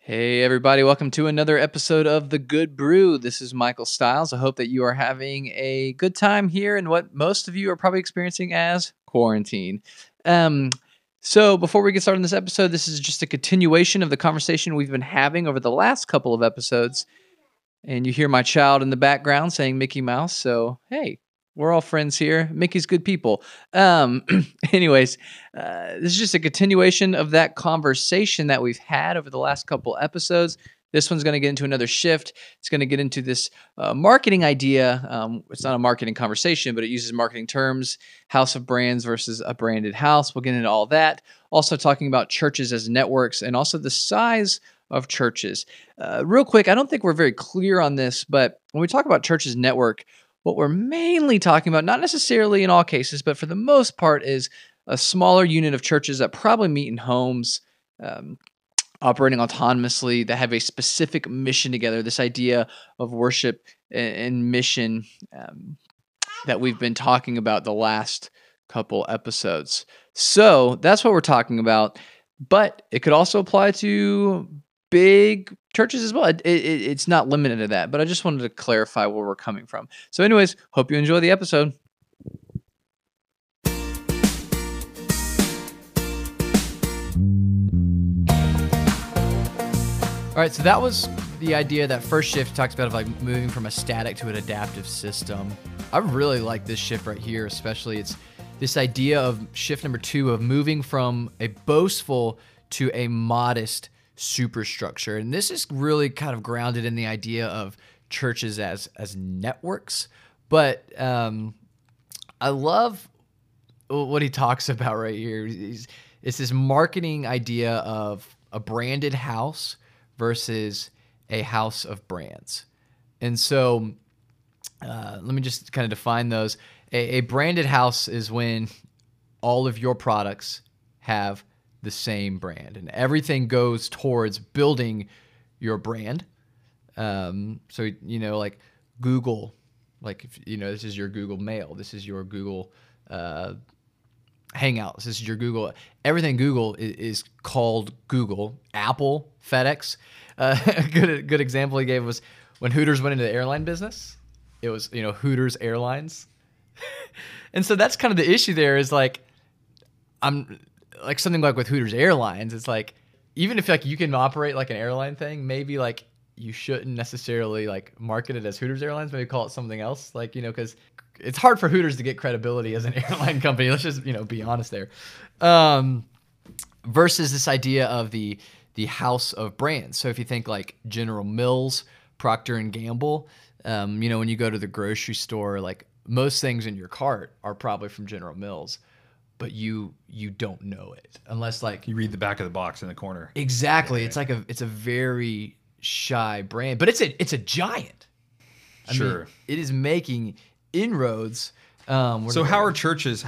Hey, everybody, welcome to another episode of The Good Brew. This is Michael Stiles. I hope that you are having a good time here in what most of you are probably experiencing as quarantine. So, before we get started on this episode, this is just a continuation of the conversation we've been having over the last couple of episodes. And you hear my child in the background saying Mickey Mouse. So, hey, we're all friends here. Mickey's good people. Anyways, this is just a continuation of that conversation that we've had over the last couple episodes. This one's going to get into another shift. It's going to get into this marketing idea. It's not a marketing conversation, but it uses marketing terms, house of brands versus a branded house. We'll get into all that. Also talking about churches as networks and also the size of churches. Real quick, I don't think we're very clear on this, but when we talk about churches network, what we're mainly talking about, not necessarily in all cases, but for the most part, is a smaller unit of churches that probably meet in homes, operating autonomously, that have a specific mission together. This idea of worship and mission that we've been talking about the last couple episodes. So that's what we're talking about, but it could also apply to big churches as well. It's not limited to that, but I just wanted to clarify where we're coming from. So anyways, hope you enjoy the episode. All right, so that was the idea. That first shift talks about like moving from a static to an adaptive system. I really like this shift right here, especially it's this idea of shift number 2 of moving from a boastful to a modest superstructure. And this is really kind of grounded in the idea of churches as networks. But I love what he talks about right here. It's this marketing idea of a branded house versus a house of brands. And so let me just kind of define those. A branded house is when all of your products have the same brand and everything goes towards building your brand. So, like Google, like, this is your Google Mail. This is your Google Hangouts. This is your Google. Everything Google is called Google. Apple, FedEx. A good example he gave was when Hooters went into the airline business. It was, Hooters Airlines. And so that's kind of the issue there is like, I'm like something like with Hooters Airlines. It's like, even if like you can operate like an airline thing, maybe like you shouldn't necessarily like market it as Hooters Airlines, maybe call it something else. Like, because it's hard for Hooters to get credibility as an airline company. Let's just, be honest there. Versus this idea of the house of brands. So if you think like General Mills, Procter and Gamble, when you go to the grocery store, like most things in your cart are probably from General Mills, but you don't know it unless like you read the back of the box in the corner. Exactly. Yeah. It's a very shy brand, but it's a giant. I mean, it is making inroads. So how are churches?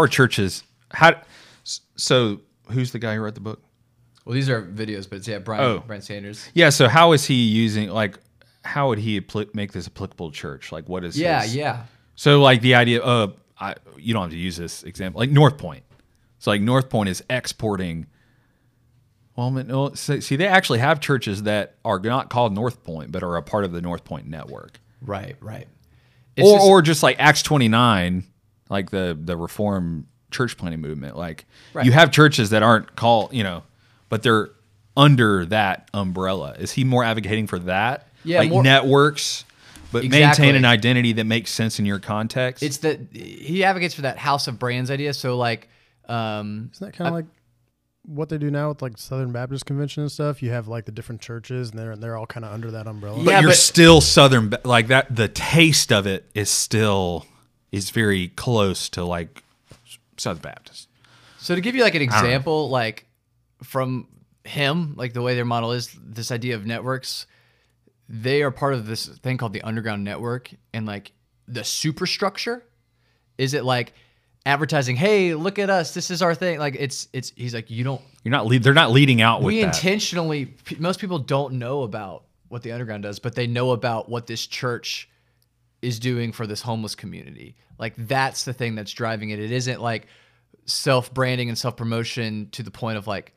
So who's the guy who wrote the book? Well, these are videos, but it's Brent Sanders. Yeah. So how is he using how would he make this applicable to church? Like what is Yeah. So like the idea of you don't have to use this example, like North Point. So like North Point is exporting. Well, no, see, they actually have churches that are not called North Point, but are a part of the North Point network. Right. Or just like Acts 29, like the Reformed church planting movement. Like you have churches that aren't called, but they're under that umbrella. Is he more advocating for that? Yeah, like networks. But maintain an identity that makes sense in your context. It's that he advocates for that house of brands idea. So like, isn't that kind of like what they do now with like Southern Baptist Convention and stuff? You have like the different churches, and they're all kind of under that umbrella. But you're still Southern, like that. The taste of it is very close to like Southern Baptist. So to give you like an example, like from him, like the way their model is, this idea of networks. They are part of this thing called the Underground Network, and like the superstructure, is it like advertising? Hey, look at us! This is our thing. Like it's. He's like, they're not leading out with that. We intentionally. Most people don't know about what the Underground does, but they know about what this church is doing for this homeless community. Like that's the thing that's driving it. It isn't like self-branding and self-promotion to the point of like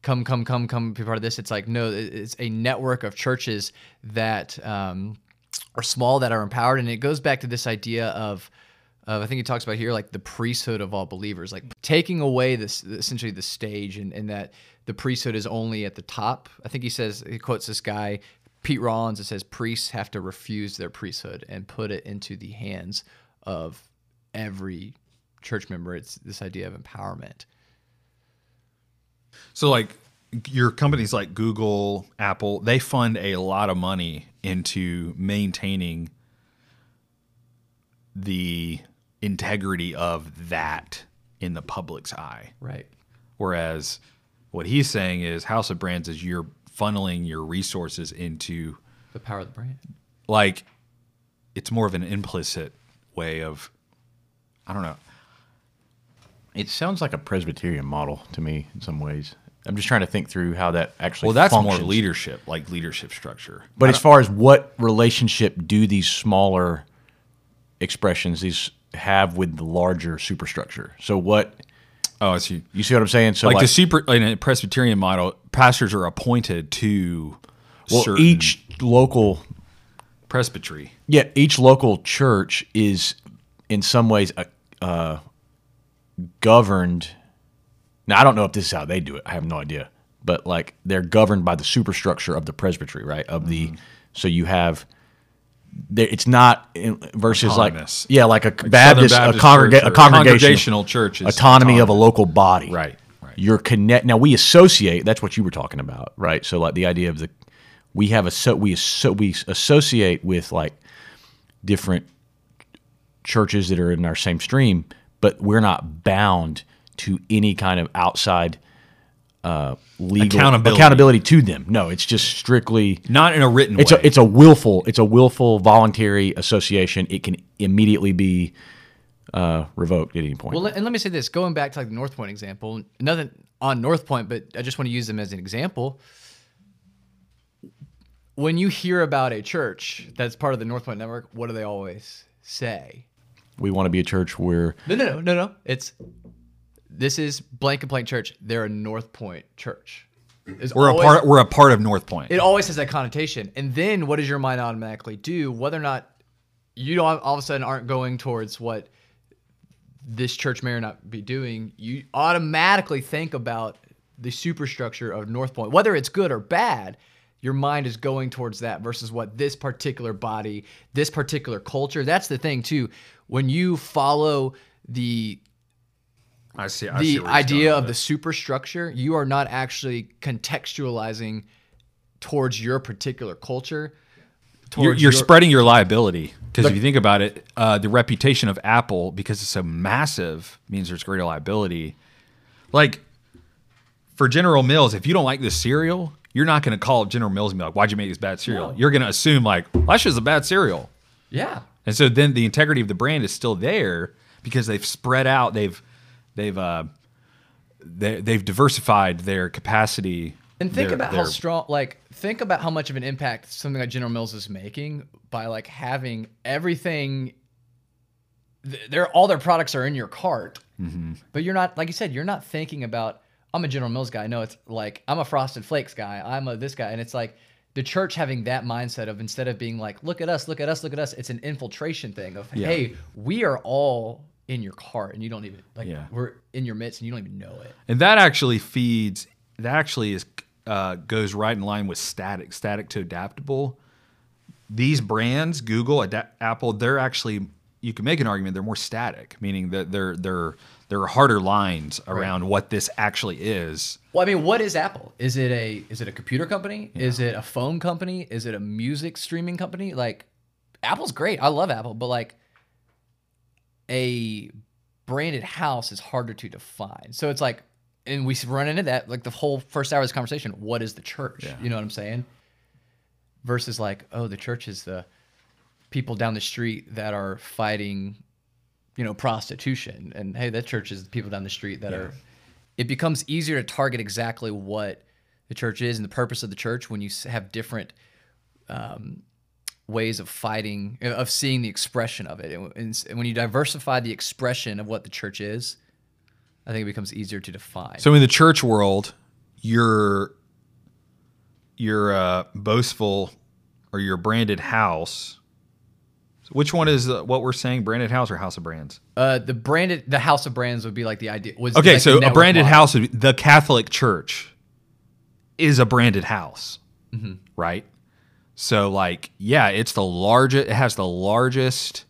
come, be part of this. It's like, no, it's a network of churches that are small, that are empowered. And it goes back to this idea of I think he talks about here, like the priesthood of all believers, like taking away essentially the stage, and that the priesthood is only at the top. I think he quotes this guy, Pete Rollins, that says priests have to refuse their priesthood and put it into the hands of every church member. It's this idea of empowerment. So like your companies like Google, Apple, they fund a lot of money into maintaining the integrity of that in the public's eye. Right. Whereas what he's saying is House of Brands is you're funneling your resources into the power of the brand. Like it's more of an implicit way of, I don't know. It sounds like a Presbyterian model to me in some ways. I'm just trying to think through how that actually Well, that's functions. more leadership, like leadership structure. But as far as what relationship do these smaller expressions these have with the larger superstructure? So what? Oh, I see. You see what I'm saying? So like in a Presbyterian model, pastors are appointed to certain each local presbytery. Yeah, each local church is in some ways governed. Now, I don't know if this is how they do it. I have no idea. But like they're governed by the superstructure of the presbytery, right? Of the so you have it's not versus Autonomous. like a Baptist, a congregational church is autonomy of a local body. Right. You're now we associate. That's what you were talking about, right? So like the idea of we associate with like different churches that are in our same stream, but we're not bound to any kind of outside legal accountability to them. No, it's just strictly not in a written way. It's a willful voluntary association. It can immediately be revoked at any point. Well, and let me say this, going back to like the North Point example, nothing on North Point, but I just want to use them as an example. When you hear about a church that's part of the North Point network, what do they always say? We want to be a church where No. This is blank complaint church. They're a North Point church. We're a part of North Point. It always has that connotation. And then what does your mind automatically do? Whether or not you don't all of a sudden aren't going towards what this church may or not be doing, you automatically think about the superstructure of North Point. Whether it's good or bad, your mind is going towards that versus what this particular body, this particular culture. That's the thing too. When you follow the idea of the superstructure, you are not actually contextualizing towards your particular culture. You're spreading your liability. Because if you think about it, the reputation of Apple, because it's so massive, means there's greater liability. Like, for General Mills, if you don't like this cereal, you're not going to call General Mills and be like, why'd you make this bad cereal? No. You're going to assume, like, well, that's just a bad cereal. Yeah. And so then the integrity of the brand is still there because they've spread out, they've diversified their capacity. And think about how strong, think about how much of an impact something like General Mills is making by like having everything. All their products are in your cart, but you're not, like you said, you're not thinking about, I'm a General Mills guy. No, it's like, I'm a Frosted Flakes guy. I'm a this guy. And it's like the church having that mindset of, instead of being like, look at us, look at us, look at us. It's an infiltration thing of, hey, we are all in your cart and you don't even we're in your midst and you don't even know it. And that actually goes right in line with static to adaptable. These brands, Google, Apple, they're actually, you can make an argument they're more static, meaning that there are harder lines around what this actually is. Well, I mean, what is Apple? Is it a computer company? Yeah. Is it a phone company? Is it a music streaming company? Like, Apple's great. I love Apple, but like a branded house is harder to define. So it's like, and we run into that, like the whole first hour of this conversation, what is the church? Yeah. You know what I'm saying? Versus like, oh, the church is the people down the street that are fighting, prostitution. And hey, that church is the people down the street that are, it becomes easier to target exactly what the church is and the purpose of the church when you have different ways of fighting, of seeing the expression of it. And when you diversify the expression of what the church is, I think it becomes easier to define. So in the church world, your boastful or your branded house. Which one is what we're saying? Branded house or house of brands? The house of brands would be like the idea. Okay, like so the a branded model. house, the Catholic Church is a branded house, right? So like, yeah, it's the largest. It has the largest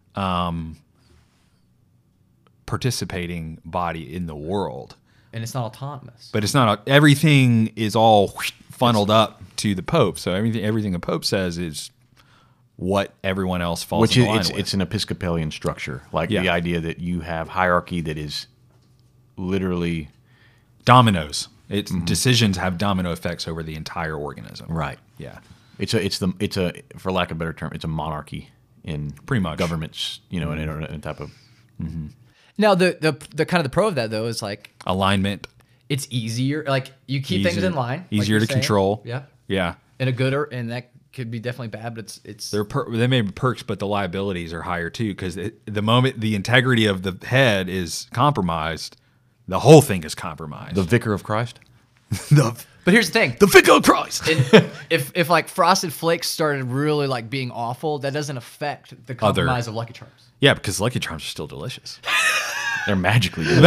participating body in the world, and it's not autonomous. but it's not. Everything is all funneled up to the Pope. So everything the Pope says is what everyone else falls Which in is line with. it's an Episcopalian structure, like Yeah. the idea that you have hierarchy that is literally Dominoes. It's decisions have domino effects over the entire organism. right. Yeah. It's a for lack of a better term, it's a monarchy in Pretty much. governments. You know, and a type of Now the kind of the pro of that though is like Alignment. it's easier. Like you keep things in line, like Easier you're to saying. control. Yeah, Yeah. and a good and that could be definitely bad, but it's They may be perks, but the liabilities are higher too. Because the moment the integrity of the head is compromised, the whole thing is compromised. the Vicar of Christ. But here's the thing: The Vicar of Christ. if like Frosted Flakes started really like being awful, that doesn't affect the compromise of Lucky Charms. Yeah, because Lucky Charms are still delicious. They're magically good.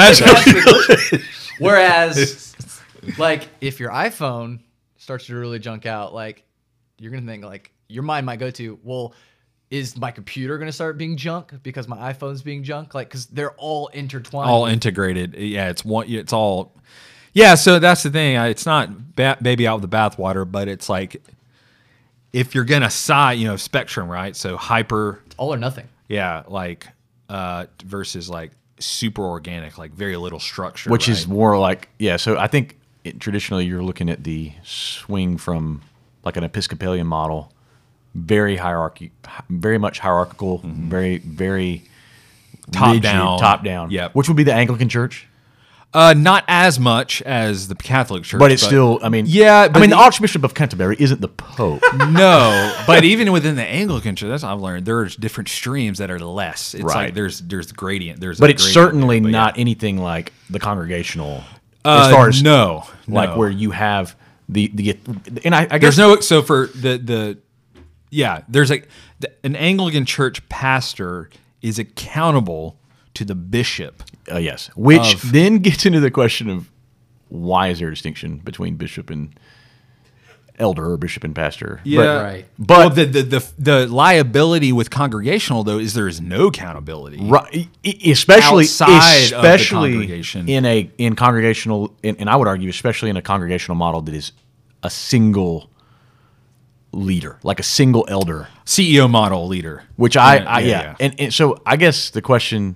Whereas, like if your iPhone starts to really junk out, like you're gonna think like your mind might go to, well, is my computer gonna start being junk because my iPhone's being junk? Like because they're all intertwined. All integrated. Yeah, it's one. It's all. Yeah, so that's the thing. It's not baby out with the bathwater, but it's like if you're gonna spectrum, right? So hyper. all or nothing. Yeah, like versus like super organic, like very little structure, Which is right? more like, yeah. So I think traditionally you're looking at the swing from like an Episcopalian model, very much hierarchical, very, very Top rigid, down. top down. Yep. Which would be the Anglican Church, Not as much as the Catholic Church, but it's still. I mean, yeah. I mean, the Archbishop of Canterbury isn't the Pope. No, but even within the Anglican Church, that's what I've learned. There's different streams that are less. It's Right. like there's gradient. But it's certainly but not yeah. anything like the Congregational, as far as no, like no. where you have the and I guess There's no so for the yeah. There's like an Anglican Church pastor is accountable to the bishop. yes, which then gets into the question of why is there a distinction between bishop and elder or bishop and pastor? Yeah, right. But the liability with congregational though is there is no accountability. Right, especially Outside of the congregation. in congregational, and I would argue especially in a congregational model that is a single leader, like a single elder, CEO model leader. which Yeah. And so I guess the question,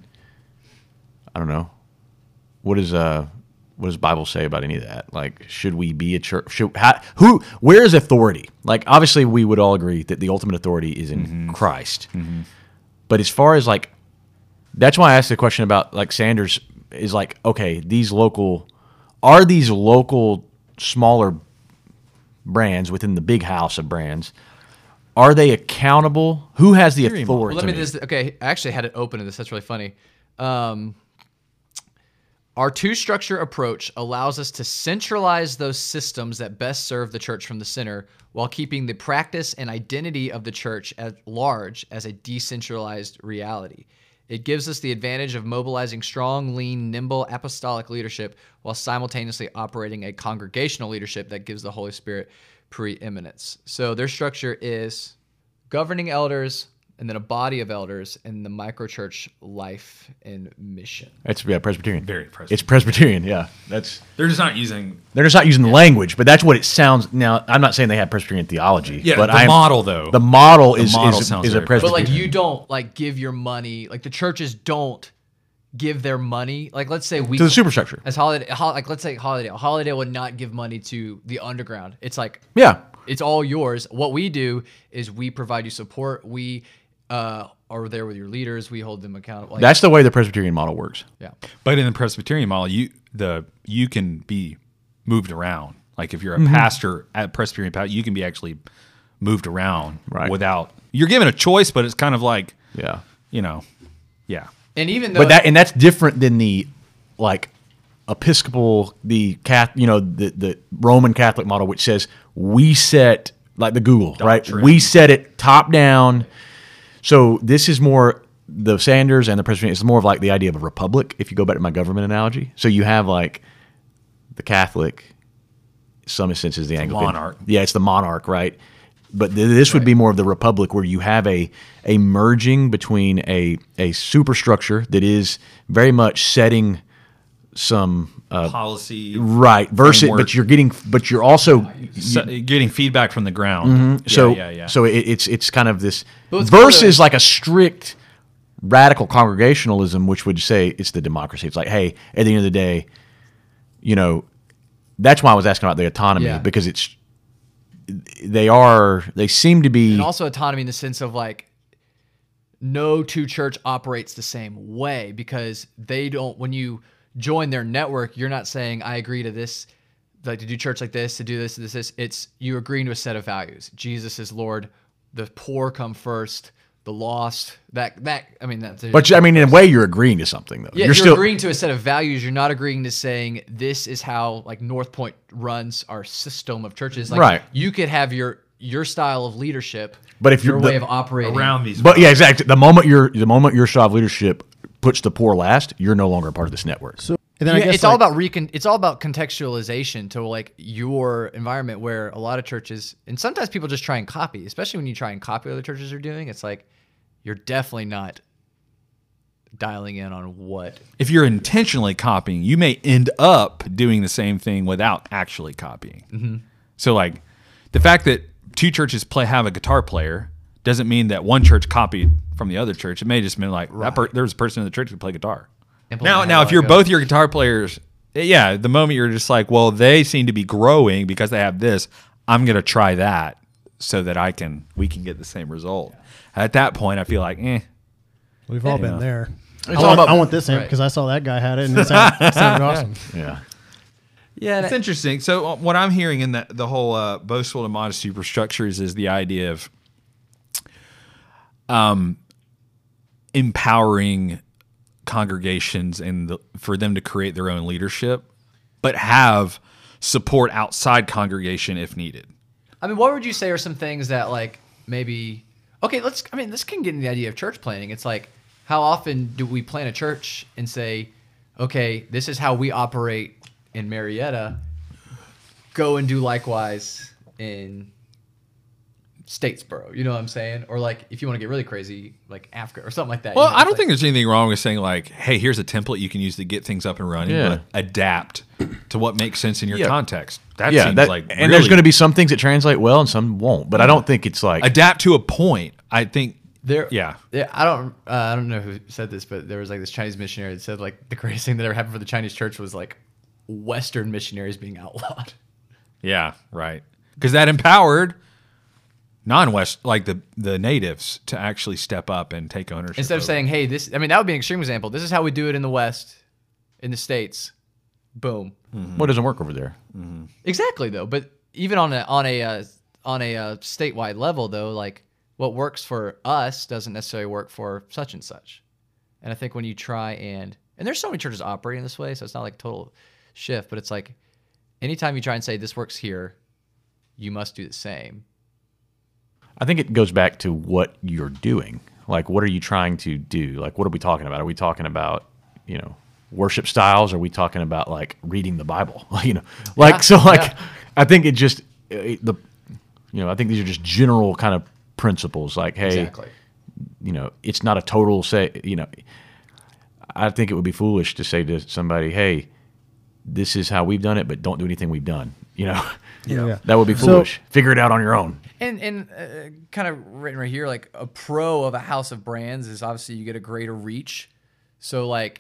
I don't know, what does Bible say about any of that? Like, should we be a church? Where is authority? Like, obviously, we would all agree that the ultimate authority is in Christ. But as far as like, that's why I asked the question about like Sanders is like, okay, these local smaller brands within the big house of brands, are they accountable? Who has the authority? Well, let me just okay. I actually had it open to this. That's really funny. Our two-structure approach allows us to centralize those systems that best serve the church from the center while keeping the practice and identity of the church at large as a decentralized reality. It gives us the advantage of mobilizing strong, lean, nimble apostolic leadership while simultaneously operating a congregational leadership that gives the Holy Spirit preeminence. So their structure is governing elders, and then a body of elders in the microchurch life and mission. It's Presbyterian. Very Presbyterian. It's Presbyterian. Yeah, they're They're just not using just not using the language, but that's what it sounds. Now, I'm not saying they have Presbyterian theology. Yeah, but the model, though. The model is sounds a very Presbyterian. But like you don't like give your money, like the churches don't give their money. Like let's say we to the superstructure. as like let's say Holiday would not give money to the underground. It's like Yeah, it's all yours. What we do is we provide you support. We are there with your leaders. We hold them accountable. Like, that's the way the Presbyterian model works. yeah. But in the Presbyterian model, you can be moved around. Like if you're a pastor at Presbyterian pastor, you can be actually moved around Right. without you're given a choice, but it's kind of like Yeah, yeah. And even though but that's different than the like Episcopal, the Roman Catholic model, which says we set, like the Google, right? We set it top down. So this is more the Sanders and the Presbyterian. It's more of like the idea of a republic. If you go back to my government analogy, so you have like the Catholic, in some senses the Anglican monarch. Yeah, it's the monarch, right? But this would be more of the republic, where you have a merging between a superstructure that is very much setting some policy, right? Versus, framework. but you're also getting feedback from the ground. so it's kind of this versus like a strict radical congregationalism, which would say it's the democracy. It's like, hey, at the end of the day, that's why I was asking about the autonomy, because they seem to be, and also autonomy in the sense of like no two church operates the same way, because they don't, when you join their network, you're not saying I agree to this, like to do church like this, to do this. It's you agreeing to a set of values. Jesus is Lord. The poor come first. The lost. But I mean, in a way, you're agreeing to something, though. Yeah, you're still agreeing to a set of values. You're not agreeing to saying this is how like North Point runs our system of churches. Like, right. You could have your style of leadership, but if your way of operating around these. But yeah, exactly. The moment your style of leadership puts the poor last, you're no longer a part of this network. So and then I guess it's all about it's all about contextualization to like your environment, where a lot of churches, and sometimes people just try and copy, especially when you try and copy what other churches are doing. It's like you're definitely not dialing in on what. If you're intentionally copying, you may end up doing the same thing without actually copying. Mm-hmm. So like the fact that two churches have a guitar player doesn't mean that one church copied from the other church. It may just mean like there's a person in the church who play guitar. Now, if you're both your guitar players, the moment you're just like, well, they seem to be growing because they have this, I'm going to try that so that we can get the same result. Yeah. At that point, I feel like, We've all been there. I want this amp because I saw that guy had it and it sounded awesome. Yeah. Yeah, it's interesting. So what I'm hearing in the whole boastful and modest superstructures is the idea of empowering congregations and for them to create their own leadership, but have support outside congregation if needed. I mean, what would you say are some things that like maybe this can get into the idea of church planning. It's like, how often do we plan a church and say, okay, this is how we operate in Marietta, go and do likewise in Statesboro, you know what I'm saying? Or like, if you want to get really crazy, like Africa or something like that. Well, I don't think there's anything wrong with saying like, hey, here's a template you can use to get things up and running, but adapt to what makes sense in your context. That seems like and there's going to be some things that translate well and some won't, but I don't think it's like adapt to a point. I think I don't know who said this, but there was like this Chinese missionary that said like the greatest thing that ever happened for the Chinese church was like Western missionaries being outlawed. Yeah, right. Because that empowered non-West, like the natives, to actually step up and take ownership. Instead of saying, hey, that would be an extreme example. This is how we do it in the West, in the States. Boom. Mm-hmm. What doesn't work over there? Mm-hmm. Exactly, though. But even on a statewide level, though, like what works for us doesn't necessarily work for such and such. And I think when you try and there's so many churches operating this way, so it's not like a total shift, but it's like anytime you try and say this works here, you must do the same. I think it goes back to what you're doing. Like, what are you trying to do? Like, what are we talking about? Are we talking about, worship styles? Are we talking about like reading the Bible? I think it just I think these are just general kind of principles. Like, hey, exactly. It's not a total I think it would be foolish to say to somebody, hey, this is how we've done it, but don't do anything we've done. That would be foolish. Figure it out on your own. And kind of written right here, like a pro of a house of brands is obviously you get a greater reach. So like,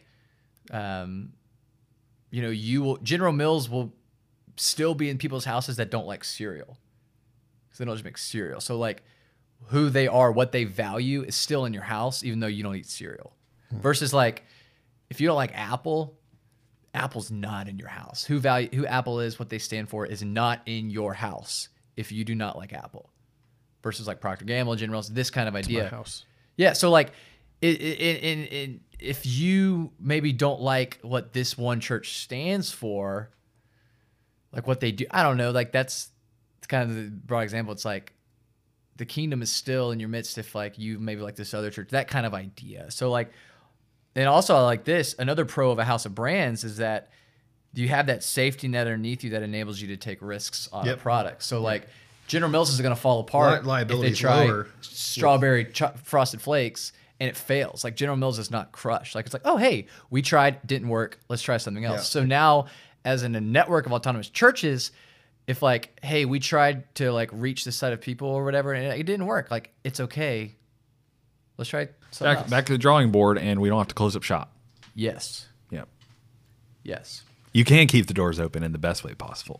General Mills will still be in people's houses that don't like cereal. So they don't just make cereal. So like who they are, what they value is still in your house, even though you don't eat cereal. Versus like, if you don't like Apple, Apple's not in your house. Who Apple is, what they stand for, is not in your house if you do not like Apple. Versus like Procter & Gamble, General Mills, this kind of idea. It's my house. Yeah, so like if you maybe don't like what this one church stands for, like what they do, I don't know, like it's kind of the broad example. It's like the kingdom is still in your midst if like you maybe like this other church, that kind of idea. So like, and also I like this, another pro of a house of brands is that you have that safety net underneath you that enables you to take risks on a product. So like General Mills is going to fall apart if they try strawberry frosted flakes and it fails. Like General Mills is not crushed. Like it's like, oh, hey, we tried, didn't work. Let's try something else. So now as in a network of autonomous churches, if like, hey, we tried to like reach this set of people or whatever and it didn't work, like it's okay. Let's try something else. Back to the drawing board, and we don't have to close up shop. Yes. Yep. Yes. You can keep the doors open in the best way possible.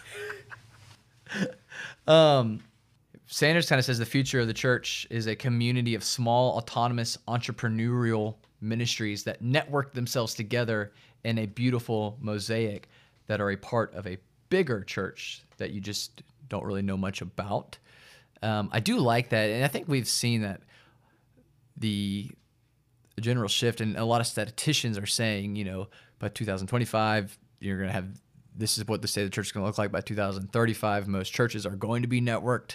Sanders kind of says the future of the church is a community of small, autonomous, entrepreneurial ministries that network themselves together in a beautiful mosaic that are a part of a bigger church that you just don't really know much about. I do like that, and I think we've seen that the general shift, and a lot of statisticians are saying, you know, by 2025, you're going to have, this is what the state of the church is going to look like by 2035. Most churches are going to be networked.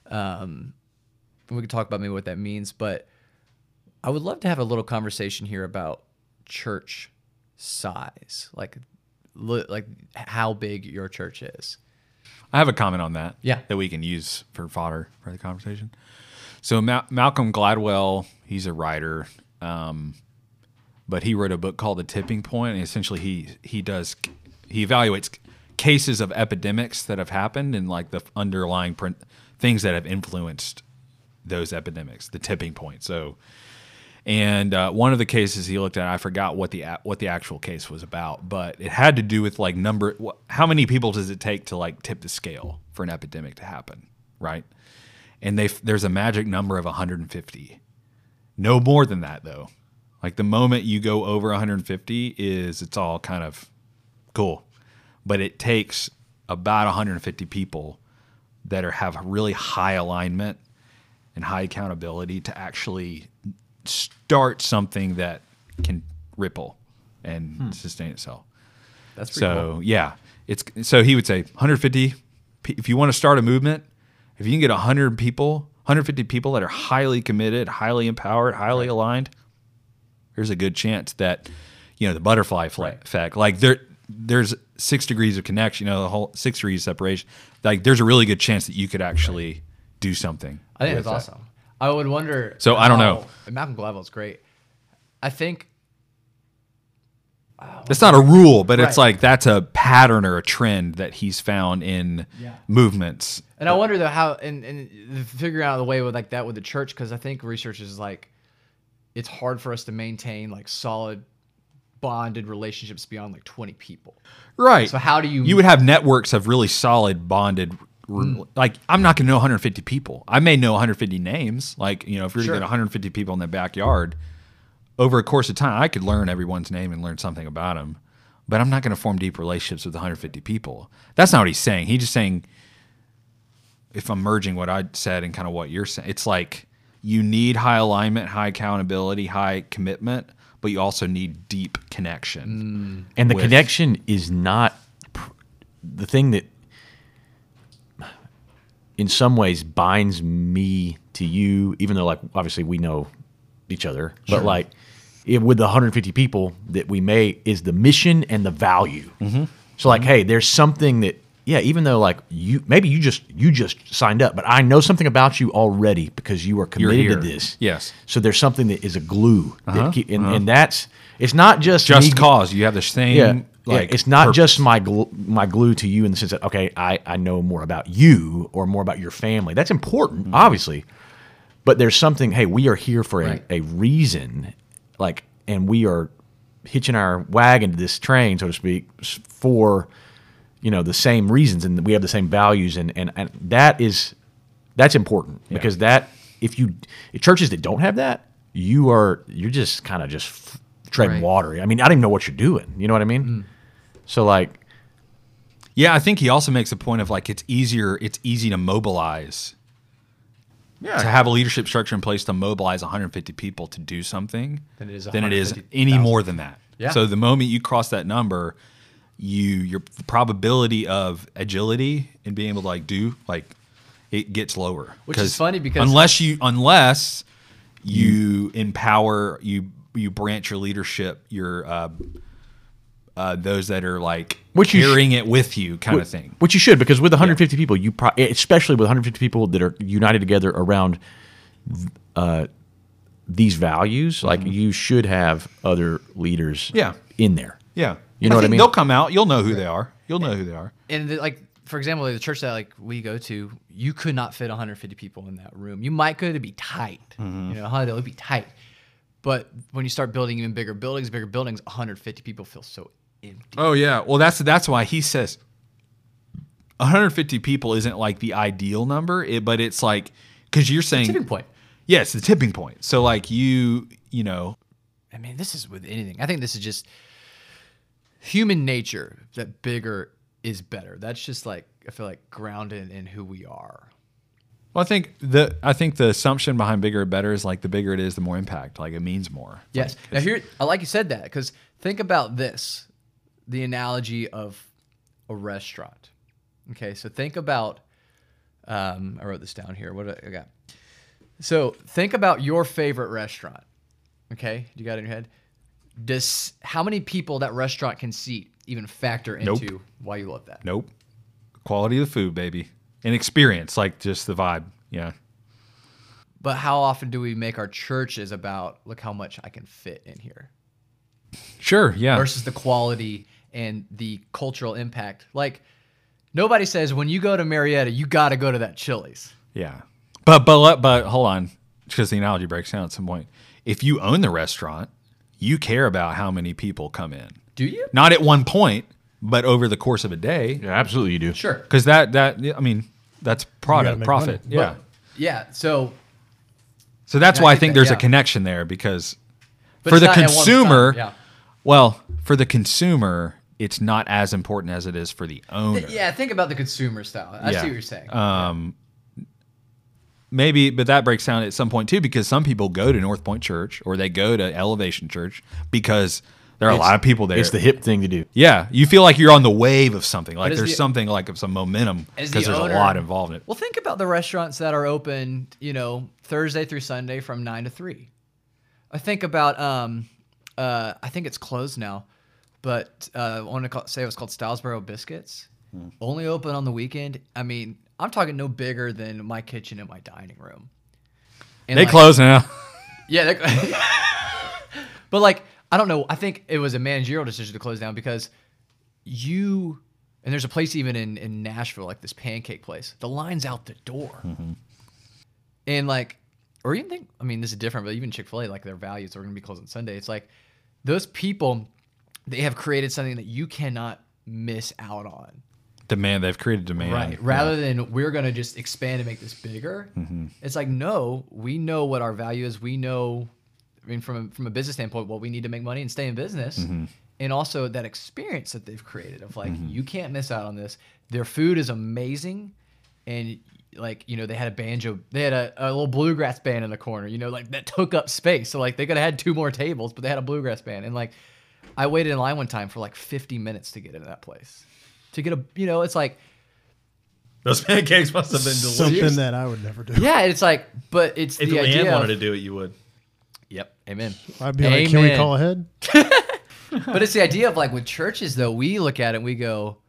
We can talk about maybe what that means, but I would love to have a little conversation here about church size, like how big your church is. I have a comment on that. Yeah. That we can use for fodder for the conversation. So Malcolm Gladwell, he's a writer, but he wrote a book called The Tipping Point, and essentially he evaluates cases of epidemics that have happened and like the underlying things that have influenced those epidemics, the tipping point. So, and one of the cases he looked at, I forgot what the actual case was about, but it had to do with like how many people does it take to like tip the scale for an epidemic to happen, right? And there's a magic number of 150. No more than that though. Like the moment you go over 150 it's all kind of cool. But it takes about 150 people that have really high alignment and high accountability to actually start something that can ripple and sustain itself. That's pretty cool. Yeah, so he would say 150. If you want to start a movement, if you can get 150 people that are highly committed, highly empowered, highly aligned, there's a good chance that, you know, the butterfly effect, like there's 6 degrees of connection, you know, the whole 6 degrees separation. Like there's a really good chance that you could actually do something. I think that's awesome. I would wonder. So I don't know. Malcolm Gladwell's great. I think it's not a rule, but it's like that's a pattern or a trend that he's found in movements. And I wonder though how and figuring out the way with like that with the church, because I think research is like it's hard for us to maintain like solid bonded relationships beyond like 20 people. Right. So how do you would have networks of really solid bonded like I'm not going to know 150 people. I may know 150 names. Like, you know, if you're going to get 150 people in the backyard over a course of time, I could learn everyone's name and learn something about them. But I'm not going to form deep relationships with 150 people. That's not what he's saying. He's just saying, if I'm merging what I said and kind of what you're saying, it's like you need high alignment, high accountability, high commitment, but you also need deep connection. And the connection is not the thing that in some ways binds me to you, even though like obviously we know each other, but like with the 150 people that we may is the mission and the value. So like, hey, there's something that, even though like you just signed up, but I know something about you already because you are committed to this. Yes. So there's something that is a glue, and that's it's not just cause. You have the same. It's not just my glue to you in the sense that okay, I know more about you or more about your family. That's important, obviously, but there's something. Hey, we are here for a reason, like, and we are hitching our wagon to this train, so to speak, for the same reasons, and we have the same values, and that's important because that if churches that don't have that, you're just kind of just treading water. I mean, I don't even know what you're doing. You know what I mean? So like, I think he also makes a point of like it's easy to mobilize to have a leadership structure in place to mobilize 150 people to do something Than it is than it is 150,000. any more than that. Yeah. So the moment you cross that number, your probability of agility and being able to like do like it gets lower. Which is funny because unless you empower you branch your leadership, your those that are like carrying it with you kind of thing. Which you should, because with 150 people, especially with 150 people that are united together around these values, like you should have other leaders in there. Yeah. You know what I mean? They'll come out. You'll know who they are. You'll know who they are. And like, for example, like the church that like we go to, you could not fit 150 people in that room. You might could be tight. You know, it would be tight. But when you start building even bigger buildings, 150 people feel so empty. Oh yeah. Well, that's why he says 150 people isn't like the ideal number, but it's like because you're saying Tipping point. Yes, the tipping point. So like you know, I mean, this is with anything. I think this is just human nature that bigger is better. That's just like I feel like grounded in who we are. Well, I think the assumption behind bigger or better is like the bigger it is, the more impact. Like it means more. Yes. Now here, I like you said that because think about this, the analogy of a restaurant. Okay, so think about. I wrote this down here. What do I got? So think about your favorite restaurant. Okay, you got it in your head. Does how many people that restaurant can seat even factor into why you love that? Nope. Quality of the food, baby, and experience, like just the vibe. Yeah. But how often do we make our churches about look how much I can fit in here? Sure. Yeah. Versus the quality and the cultural impact. Like nobody says when you go to Marietta, you got to go to that Chili's. Yeah. But hold on, because the analogy breaks down at some point. If you own the restaurant, you care about how many people come in. Do you? Not at one point, but over the course of a day. Yeah, absolutely you do. Sure. Because that's profit. money. Yeah. Yeah. So that's I why I get think that, there's a yeah. connection there because But for it's the not at one consumer, time, yeah. well, for the consumer, it's not as important as it is for the owner. Yeah, think about the consumer style. I see what you're saying. Maybe, but that breaks down at some point too, because some people go to North Point Church or they go to Elevation Church because there are a lot of people there. It's the hip thing to do. Yeah, you feel like you're on the wave of something. Like as there's the- something like of some momentum as because the there's owner- a lot involved in it. Well, think about the restaurants that are open, Thursday through Sunday from 9 to 3. I think about, I think it's closed now, but I want to say it was called Stylesboro Biscuits. Only open on the weekend. I mean, I'm talking no bigger than my kitchen and my dining room. And They close now. Yeah. But like, I don't know. I think it was a managerial decision to close down because and there's a place even in Nashville, like this pancake place. The line's out the door. And like, or even think, I mean, this is different, but even Chick-fil-A, like their values are going to be closed on Sunday. It's like those people, they have created something that you cannot miss out on. They've created demand. Right. Rather than we're going to just expand and make this bigger. It's like, no, we know what our value is. We know, I mean, from a business standpoint, well, we need to make money and stay in business. And also that experience that they've created of like, you can't miss out on this. Their food is amazing. And like, they had a banjo, they had a little bluegrass band in the corner, like that took up space. So like they could have had 2 more tables, but they had a bluegrass band. And like, I waited in line one time for like 50 minutes to get into that place. To get it's like Those pancakes must have been delicious. Something that I would never do. yeah, it's like, but it's If the Leanne idea. wanted to do it, you would. Yep, amen. I'd be like, can we call ahead? But it's the idea of like with churches though, we look at it and we go,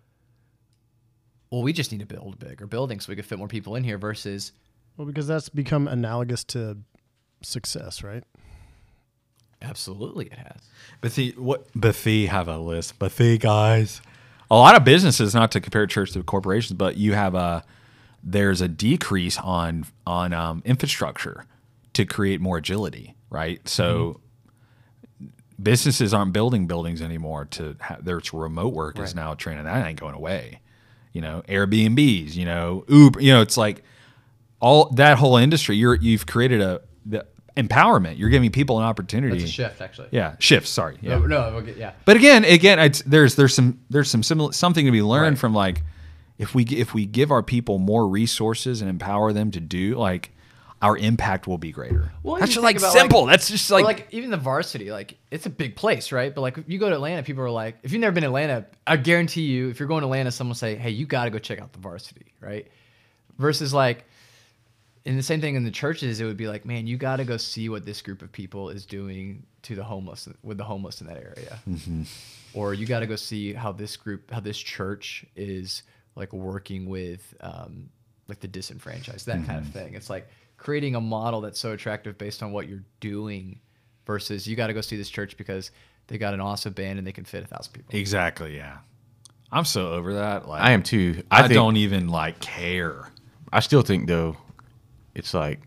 well, we just need to build bigger buildings so we can fit more people in here versus. Well, because that's become analogous to success, right? Absolutely, it has. Buffy have a list. Buffy guys. A lot of businesses, not to compare church to corporations, but you have there's a decrease on infrastructure to create more agility, right? So businesses aren't building buildings anymore to there's remote work is now training. That ain't going away. Airbnbs, Uber, it's like all that whole industry. You've created the empowerment. You're giving people an opportunity. That's a shift, actually. Yeah, shifts. Sorry. Yeah. No, yeah. But again, there's some similar something to be learned from like if we give our people more resources and empower them to do like our impact will be greater. Well, that's you just think like about, simple. That's just Or like, like even the varsity, like it's a big place, right? But like if you go to Atlanta, people are like, if you've never been to Atlanta, I guarantee you, if you're going to Atlanta, someone will say, hey, you got to go check out the varsity, right? Versus like, and the same thing in the churches, it would be like, man, you got to go see what this group of people is doing to the homeless, with the homeless in that area. Or you got to go see how this church is like working with like the disenfranchised, that kind of thing. It's like creating a model that's so attractive based on what you're doing versus you got to go see this church because they got an awesome band and they can fit 1,000 people. exactly, yeah. I'm so over that. Like, I am too. I think, don't even like care. I still think though, it's like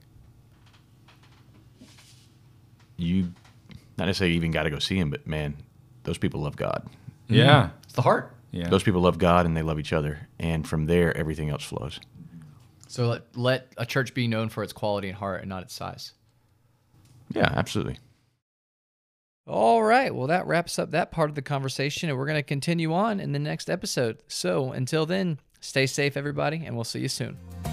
you not necessarily even got to go see him, but man, those people love God. Yeah. It's the heart. Yeah. Those people love God and they love each other, and from there, everything else flows. So let a church be known for its quality and heart and not its size. Yeah, absolutely. All right. Well, that wraps up that part of the conversation, and we're going to continue on in the next episode. So until then, stay safe, everybody, and we'll see you soon.